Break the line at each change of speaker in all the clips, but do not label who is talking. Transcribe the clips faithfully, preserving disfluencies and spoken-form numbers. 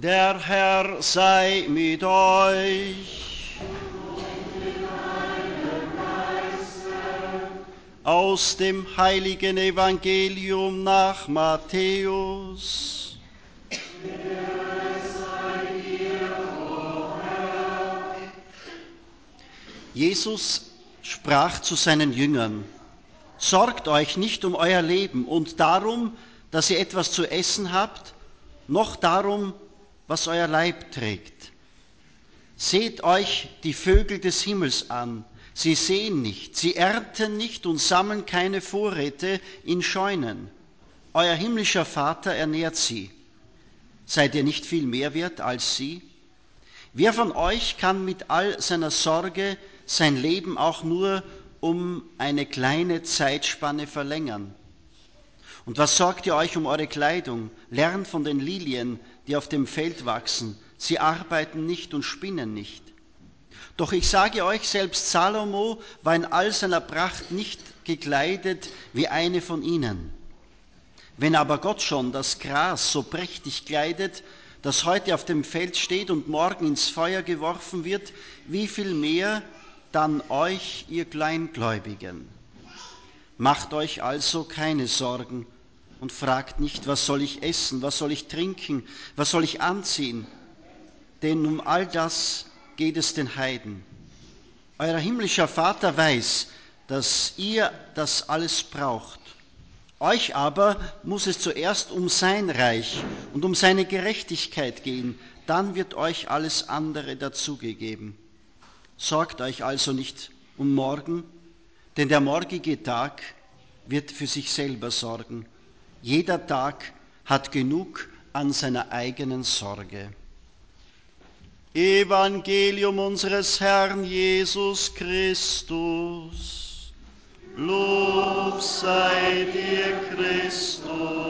Der Herr sei mit euch. Aus dem heiligen Evangelium nach Matthäus. Jesus sprach zu seinen Jüngern: Sorgt euch nicht um euer Leben und darum, dass ihr etwas zu essen habt, noch darum, was euer Leib trägt. Seht euch die Vögel des Himmels an. Sie säen nicht, sie ernten nicht und sammeln keine Vorräte in Scheunen. Euer himmlischer Vater ernährt sie. Seid ihr nicht viel mehr wert als sie? Wer von euch kann mit all seiner Sorge sein Leben auch nur um eine kleine Zeitspanne verlängern? Und was sorgt ihr euch um eure Kleidung? Lernt von den Lilien, die auf dem Feld wachsen. Sie arbeiten nicht und spinnen nicht. Doch ich sage euch, selbst Salomo war in all seiner Pracht nicht gekleidet wie eine von ihnen. Wenn aber Gott schon das Gras so prächtig kleidet, das heute auf dem Feld steht und morgen ins Feuer geworfen wird, wie viel mehr dann euch, ihr Kleingläubigen? Macht euch also keine Sorgen und fragt nicht, was soll ich essen, was soll ich trinken, was soll ich anziehen? Denn um all das geht es den Heiden. Euer himmlischer Vater weiß, dass ihr das alles braucht. Euch aber muss es zuerst um sein Reich und um seine Gerechtigkeit gehen, dann wird euch alles andere dazugegeben. Sorgt euch also nicht um morgen, denn der morgige Tag wird für sich selber sorgen. Jeder Tag hat genug an seiner eigenen Sorge. Evangelium unseres Herrn Jesus Christus. Lob sei dir, Christus.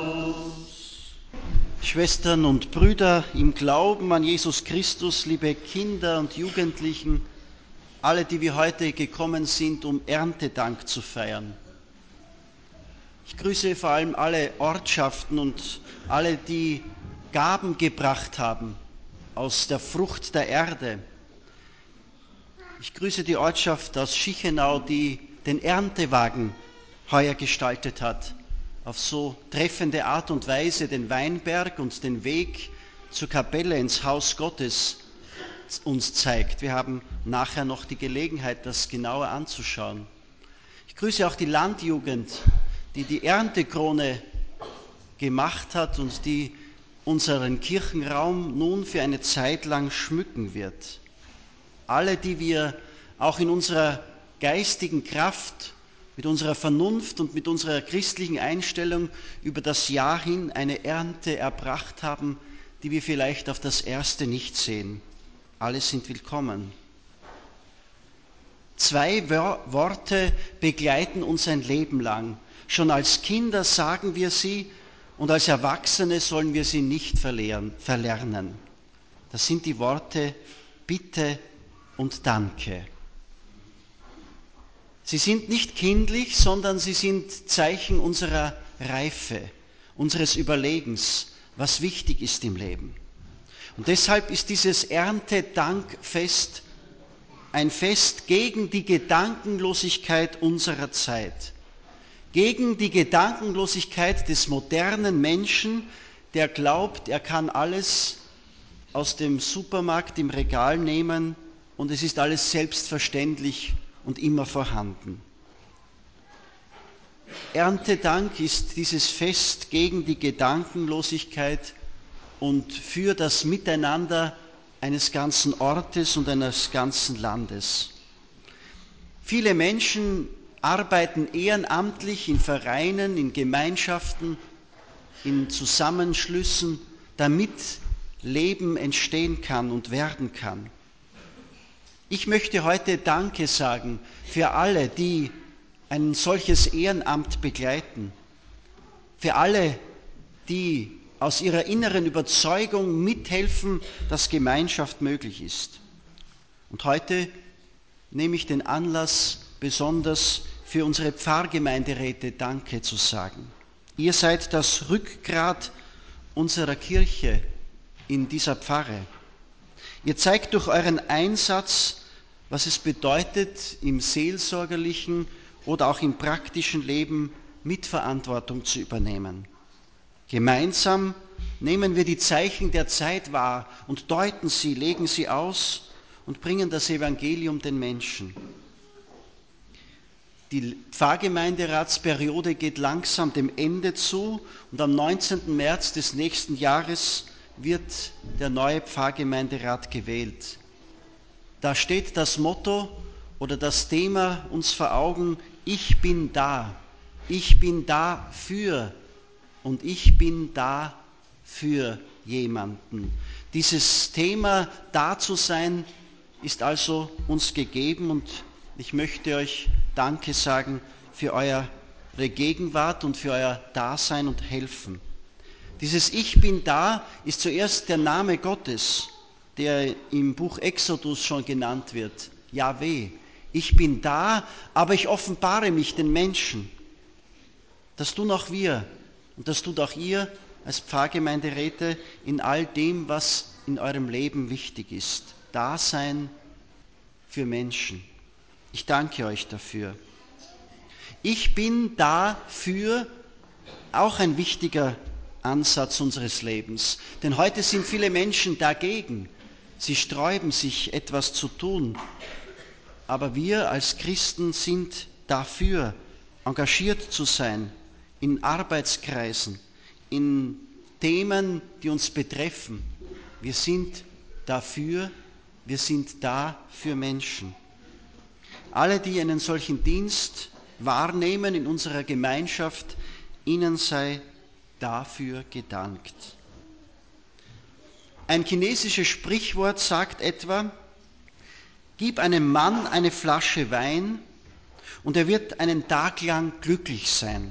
Schwestern und Brüder im Glauben an Jesus Christus, liebe Kinder und Jugendlichen, alle, die wir heute gekommen sind, um Erntedank zu feiern. Ich grüße vor allem alle Ortschaften und alle, die Gaben gebracht haben aus der Frucht der Erde. Ich grüße die Ortschaft aus Schichenau, die den Erntewagen heuer gestaltet hat, auf so treffende Art und Weise den Weinberg und den Weg zur Kapelle ins Haus Gottes uns zeigt. Wir haben nachher noch die Gelegenheit, das genauer anzuschauen. Ich grüße auch die Landjugend, die die Erntekrone gemacht hat und die unseren Kirchenraum nun für eine Zeit lang schmücken wird. Alle, die wir auch in unserer geistigen Kraft, mit unserer Vernunft und mit unserer christlichen Einstellung über das Jahr hin eine Ernte erbracht haben, die wir vielleicht auf das Erste nicht sehen. Alle sind willkommen. Zwei Worte begleiten uns ein Leben lang. Schon als Kinder sagen wir sie und als Erwachsene sollen wir sie nicht verlernen. Das sind die Worte Bitte und Danke. Sie sind nicht kindlich, sondern sie sind Zeichen unserer Reife, unseres Überlegens, was wichtig ist im Leben. Und deshalb ist dieses Erntedankfest ein Fest gegen die Gedankenlosigkeit unserer Zeit, gegen die Gedankenlosigkeit des modernen Menschen, der glaubt, er kann alles aus dem Supermarkt im Regal nehmen und es ist alles selbstverständlich und immer vorhanden. Erntedank ist dieses Fest gegen die Gedankenlosigkeit und für das Miteinander eines ganzen Ortes und eines ganzen Landes. Viele Menschen arbeiten ehrenamtlich in Vereinen, in Gemeinschaften, in Zusammenschlüssen, damit Leben entstehen kann und werden kann. Ich möchte heute Danke sagen für alle, die ein solches Ehrenamt begleiten, für alle, die aus ihrer inneren Überzeugung mithelfen, dass Gemeinschaft möglich ist. Und heute nehme ich den Anlass, besonders für unsere Pfarrgemeinderäte Danke zu sagen. Ihr seid das Rückgrat unserer Kirche in dieser Pfarre. Ihr zeigt durch euren Einsatz, was es bedeutet, im seelsorgerlichen oder auch im praktischen Leben Mitverantwortung zu übernehmen. Gemeinsam nehmen wir die Zeichen der Zeit wahr und deuten sie, legen sie aus und bringen das Evangelium den Menschen. Die Pfarrgemeinderatsperiode geht langsam dem Ende zu und am neunzehnten März des nächsten Jahres wird der neue Pfarrgemeinderat gewählt. Da steht das Motto oder das Thema uns vor Augen: Ich bin da, ich bin da für und ich bin da für jemanden. Dieses Thema, da zu sein, ist also uns gegeben und ich möchte euch Danke sagen für eure Gegenwart und für euer Dasein und Helfen. Dieses Ich bin da ist zuerst der Name Gottes, der im Buch Exodus schon genannt wird, Jahwe. Ich bin da, aber ich offenbare mich den Menschen. Das tun auch wir und das tut auch ihr als Pfarrgemeinderäte in all dem, was in eurem Leben wichtig ist. Dasein für Menschen. Ich danke euch dafür. Ich bin dafür auch ein wichtiger Ansatz unseres Lebens. Denn heute sind viele Menschen dagegen. Sie sträuben sich, etwas zu tun. Aber wir als Christen sind dafür, engagiert zu sein in Arbeitskreisen, in Themen, die uns betreffen. Wir sind dafür, wir sind da für Menschen. Alle, die einen solchen Dienst wahrnehmen in unserer Gemeinschaft, ihnen sei dafür gedankt. Ein chinesisches Sprichwort sagt etwa: Gib einem Mann eine Flasche Wein und er wird einen Tag lang glücklich sein.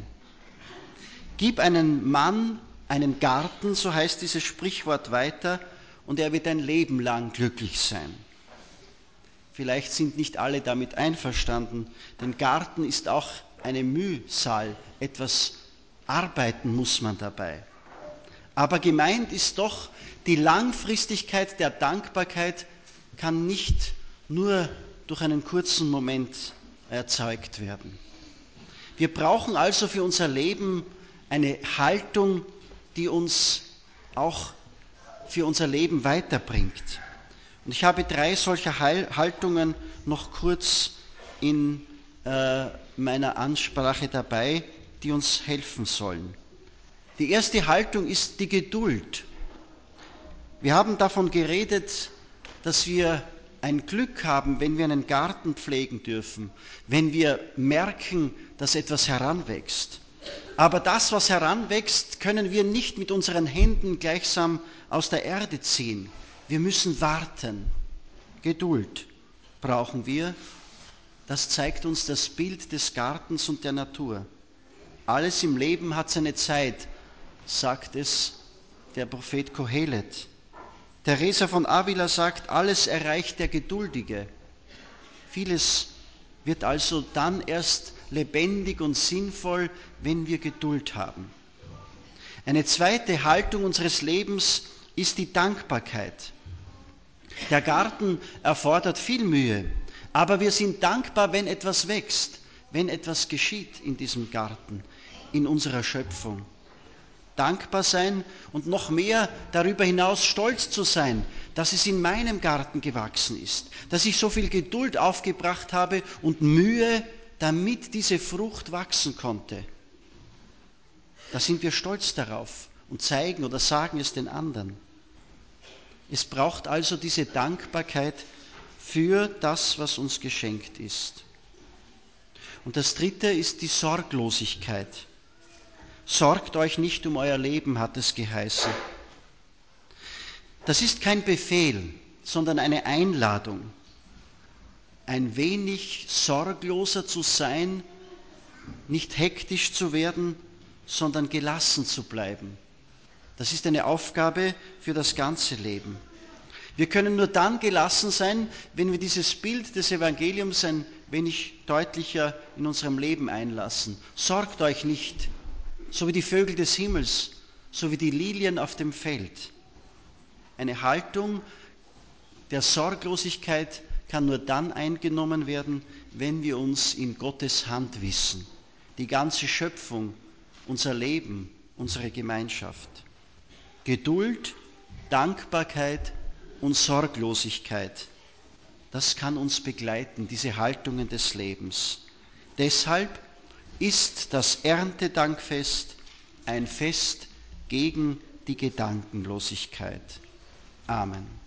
Gib einem Mann einen Garten, so heißt dieses Sprichwort weiter, und er wird ein Leben lang glücklich sein. Vielleicht sind nicht alle damit einverstanden, denn Garten ist auch eine Mühsal, etwas arbeiten muss man dabei. Aber gemeint ist doch, die Langfristigkeit der Dankbarkeit kann nicht nur durch einen kurzen Moment erzeugt werden. Wir brauchen also für unser Leben eine Haltung, die uns auch für unser Leben weiterbringt. Und ich habe drei solcher Haltungen noch kurz in äh, meiner Ansprache dabei, die uns helfen sollen. Die erste Haltung ist die Geduld. Wir haben davon geredet, dass wir ein Glück haben, wenn wir einen Garten pflegen dürfen, wenn wir merken, dass etwas heranwächst. Aber das, was heranwächst, können wir nicht mit unseren Händen gleichsam aus der Erde ziehen. Wir müssen warten. Geduld brauchen wir. Das zeigt uns das Bild des Gartens und der Natur. Alles im Leben hat seine Zeit, sagt es der Prophet Kohelet. Teresa von Avila sagt, alles erreicht der Geduldige. Vieles wird also dann erst lebendig und sinnvoll, wenn wir Geduld haben. Eine zweite Haltung unseres Lebens ist die Dankbarkeit. Der Garten erfordert viel Mühe, aber wir sind dankbar, wenn etwas wächst, wenn etwas geschieht in diesem Garten, in unserer Schöpfung. Dankbar sein und noch mehr darüber hinaus stolz zu sein, dass es in meinem Garten gewachsen ist, dass ich so viel Geduld aufgebracht habe und Mühe, damit diese Frucht wachsen konnte. Da sind wir stolz darauf und zeigen oder sagen es den anderen. Es braucht also diese Dankbarkeit für das, was uns geschenkt ist. Und das Dritte ist die Sorglosigkeit. Sorgt euch nicht um euer Leben, hat es geheißen. Das ist kein Befehl, sondern eine Einladung. Ein wenig sorgloser zu sein, nicht hektisch zu werden, sondern gelassen zu bleiben. Das ist eine Aufgabe für das ganze Leben. Wir können nur dann gelassen sein, wenn wir dieses Bild des Evangeliums ein wenig deutlicher in unserem Leben einlassen. Sorgt euch nicht, so wie die Vögel des Himmels, so wie die Lilien auf dem Feld. Eine Haltung der Sorglosigkeit kann nur dann eingenommen werden, wenn wir uns in Gottes Hand wissen. Die ganze Schöpfung, unser Leben, unsere Gemeinschaft. Geduld, Dankbarkeit und Sorglosigkeit, das kann uns begleiten, diese Haltungen des Lebens. Deshalb ist das Erntedankfest ein Fest gegen die Gedankenlosigkeit. Amen.